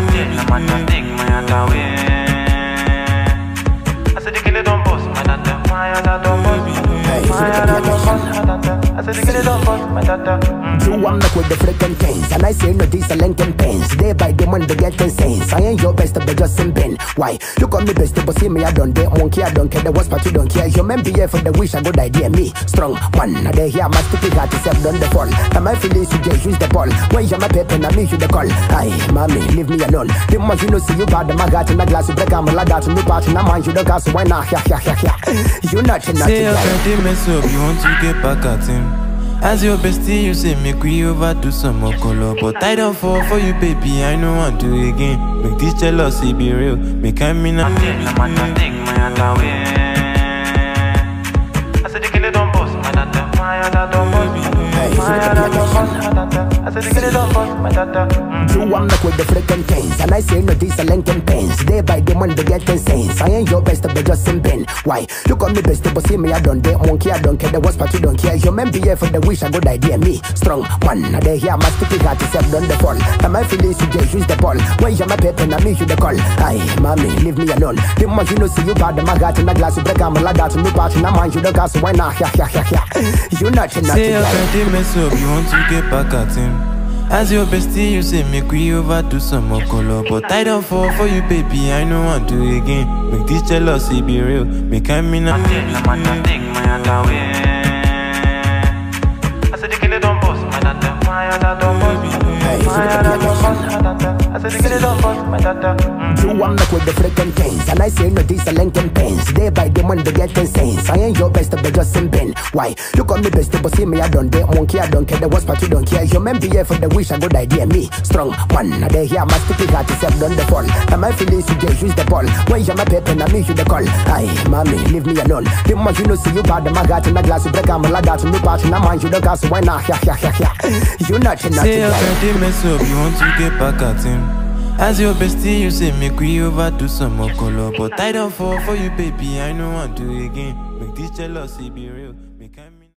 I'm a take my away. I said the killer don't boss, my dada. My dada don't boss. My dada don't boss. I said the killer don't boss, my dada. You want me with the freaking things, and I say no these are Lincoln pains. Day by day when they get insane. I ain't your best, but just in pain. Why? You call me best, but see me I don't dare monkey, I don't care. The worst part you don't care. You men be here for the wish, a good idea. Me strong one, now they hear my stupid heart is done the fall. And my feelings you just use the ball. When you're my paper, and I me you the call. Aye, mommy, leave me alone. The more you know, see you bad, my got in a glass of break, I'm a lad out to me part, and I mind you the gas. Why not? You're not enough. Say your friend mess up, you want to get back at him. As your bestie, you say make we overdo some more color. But I don't fall for you, baby, I know want to again. Make this jealousy be real, make I mean I'm a take my away. I said the killer don't boss, my dada. My dada don't boss. My dada don't boss. I said the killer don't boss, my dada. You want me with the freaking things, and I say no these are Lincoln pains. Day by day when they get insane. I ain't your best, but just in pain. Why? You call me best, but see me I don't dare monkey, I don't care. The worst part you don't care. You men be here for the wish, a good idea. Me strong one, now they hear my stupid heart is done the fall. And my feelings you just use the ball. When you're my paper, and I me you the call. Aye, mommy, leave me alone. The more you know, see you bad, my got in a glass of break, I'm a lad out to me part, and I mind you the gas. Why not? You're not enough. Say your friend mess up, you want to get back at him. As your bestie, you say make we overdo some more color. But I don't fall for you, baby, I know want to again. Make this jealousy be real, make I mean I'm a take my away. I said the killer don't boss, my dada. My dada don't boss. My dada don't boss. I said the killer don't boss, my dada. You want me with the freaking things, and I say no these are Lincoln pains. Day by day when they get insane. I ain't your best, but just in pain. Why? You call me best, but see me I don't dare monkey, I don't care. The worst part you don't care. You men be here for the wish, a good idea. Me strong one, now they hear my stupid heart is done the fall. And my feelings you just use the ball. When you're my paper, and I me you the call. Aye, mommy, leave me alone. The more you know, see you bad, my got in a glass of break, I'm a lad out to me part, and I mind you the gas. Why not? You're not enough. Say your friend mess up, you want to get back at him. As your bestie, you say make we overdo some more color. But I don't fall for you, baby, I know want to again. Make this jealousy be real.